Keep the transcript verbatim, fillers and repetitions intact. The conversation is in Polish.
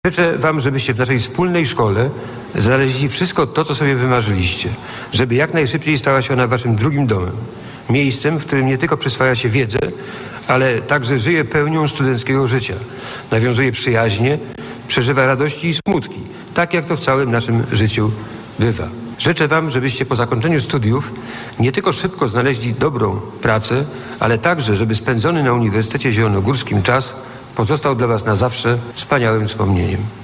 Życzę wam, żebyście w naszej wspólnej szkole znaleźli wszystko to, co sobie wymarzyliście. Żeby jak najszybciej stała się ona waszym drugim domem. Miejscem, w którym nie tylko przyswaja się wiedzę, ale także żyje pełnią studenckiego życia. Nawiązuje przyjaźnie, przeżywa radości i smutki. Tak jak to w całym naszym życiu bywa. Życzę wam, żebyście po zakończeniu studiów nie tylko szybko znaleźli dobrą pracę, ale także, żeby spędzony na Uniwersytecie Zielonogórskim czas pozostał dla was na zawsze wspaniałym wspomnieniem.